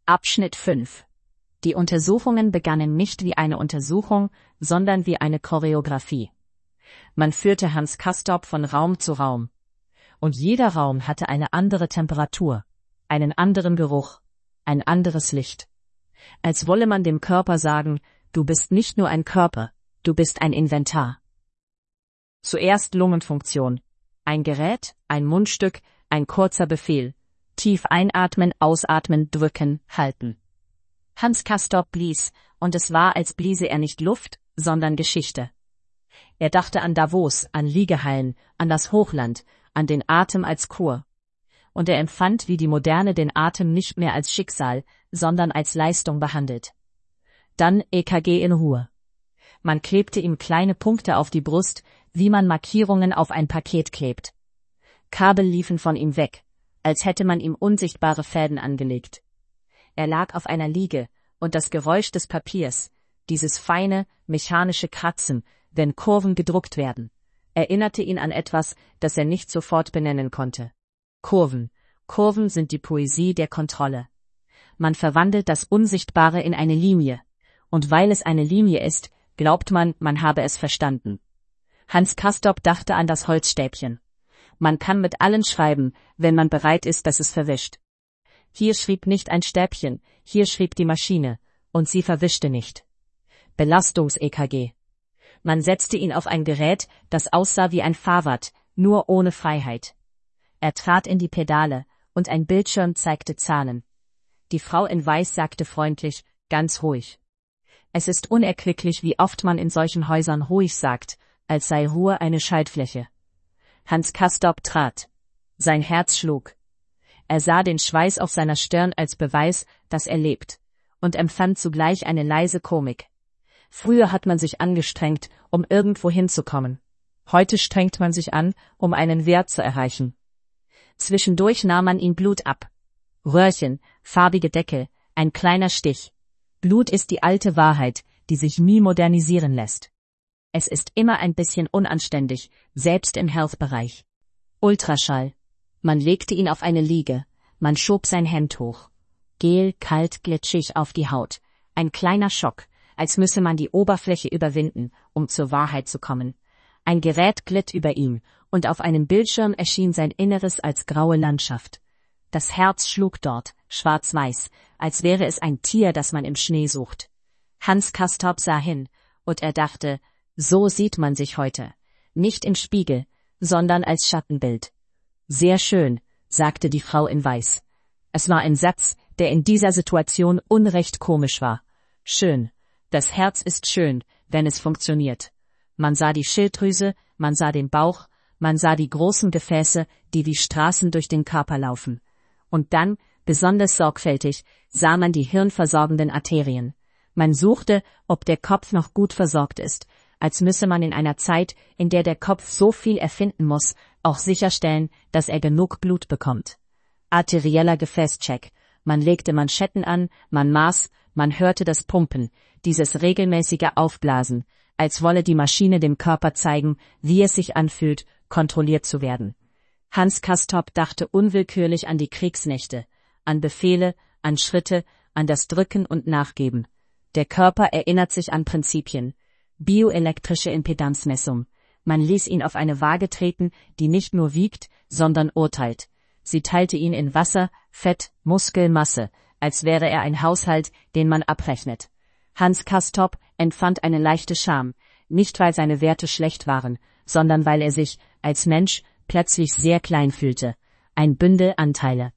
Abschnitt 5. Die Untersuchungen begannen nicht wie eine Untersuchung, sondern wie eine Choreografie. Man führte Hans Castorp von Raum zu Raum. Und jeder Raum hatte eine andere Temperatur, einen anderen Geruch, ein anderes Licht. Als wolle man dem Körper sagen, du bist nicht nur ein Körper, du bist ein Inventar. Zuerst Lungenfunktion. Ein Gerät, ein Mundstück, ein kurzer Befehl. Tief einatmen, ausatmen, drücken, halten. Hans Castorp blies, und es war, als bliese er nicht Luft, sondern Geschichte. Er dachte an Davos, an Liegehallen, an das Hochland, an den Atem als Kur. Und er empfand, wie die Moderne den Atem nicht mehr als Schicksal, sondern als Leistung behandelt. Dann EKG in Ruhe. Man klebte ihm kleine Punkte auf die Brust, wie man Markierungen auf ein Paket klebt. Kabel liefen von ihm weg, als hätte man ihm unsichtbare Fäden angelegt. Er lag auf einer Liege, und das Geräusch des Papiers, dieses feine, mechanische Kratzen, wenn Kurven gedruckt werden, erinnerte ihn an etwas, das er nicht sofort benennen konnte. Kurven. Kurven sind die Poesie der Kontrolle. Man verwandelt das Unsichtbare in eine Linie, und weil es eine Linie ist, glaubt man, man habe es verstanden. Hans Castorp dachte an das Holzstäbchen. Man kann mit allen schreiben, wenn man bereit ist, dass es verwischt. Hier schrieb nicht ein Stäbchen, hier schrieb die Maschine, und sie verwischte nicht. Belastungs-EKG. Man setzte ihn auf ein Gerät, das aussah wie ein Fahrrad, nur ohne Freiheit. Er trat in die Pedale, und ein Bildschirm zeigte Zahlen. Die Frau in Weiß sagte freundlich, ganz ruhig. Es ist unerquicklich, wie oft man in solchen Häusern ruhig sagt, als sei Ruhe eine Schaltfläche. Hans Castorp trat. Sein Herz schlug. Er sah den Schweiß auf seiner Stirn als Beweis, dass er lebt, und empfand zugleich eine leise Komik. Früher hat man sich angestrengt, um irgendwo hinzukommen. Heute strengt man sich an, um einen Wert zu erreichen. Zwischendurch nahm man ihm Blut ab. Röhrchen, farbige Deckel, ein kleiner Stich. Blut ist die alte Wahrheit, die sich nie modernisieren lässt. Es ist immer ein bisschen unanständig, selbst im Health-Bereich. Ultraschall. Man legte ihn auf eine Liege, man schob sein Hemd hoch. Gel, kalt, glitschig auf die Haut. Ein kleiner Schock, als müsse man die Oberfläche überwinden, um zur Wahrheit zu kommen. Ein Gerät glitt über ihm, und auf einem Bildschirm erschien sein Inneres als graue Landschaft. Das Herz schlug dort, schwarz-weiß, als wäre es ein Tier, das man im Schnee sucht. Hans Castorp sah hin, und er dachte, so sieht man sich heute. Nicht im Spiegel, sondern als Schattenbild. Sehr schön, sagte die Frau in Weiß. Es war ein Satz, der in dieser Situation unrecht komisch war. Schön. Das Herz ist schön, wenn es funktioniert. Man sah die Schilddrüse, man sah den Bauch, man sah die großen Gefäße, die wie Straßen durch den Körper laufen. Und dann, besonders sorgfältig, sah man die hirnversorgenden Arterien. Man suchte, ob der Kopf noch gut versorgt ist, als müsse man in einer Zeit, in der der Kopf so viel erfinden muss, auch sicherstellen, dass er genug Blut bekommt. Arterieller Gefäßcheck. Man legte Manschetten an, man maß, man hörte das Pumpen, dieses regelmäßige Aufblasen, als wolle die Maschine dem Körper zeigen, wie es sich anfühlt, kontrolliert zu werden. Hans Castorp dachte unwillkürlich an die Kriegsnächte, an Befehle, an Schritte, an das Drücken und Nachgeben. Der Körper erinnert sich an Prinzipien. Bioelektrische Impedanzmessung. Man ließ ihn auf eine Waage treten, die nicht nur wiegt, sondern urteilt. Sie teilte ihn in Wasser, Fett, Muskel, Masse, als wäre er ein Haushalt, den man abrechnet. Hans Castorp empfand eine leichte Scham, nicht weil seine Werte schlecht waren, sondern weil er sich, als Mensch, plötzlich sehr klein fühlte. Ein Bündel Anteile.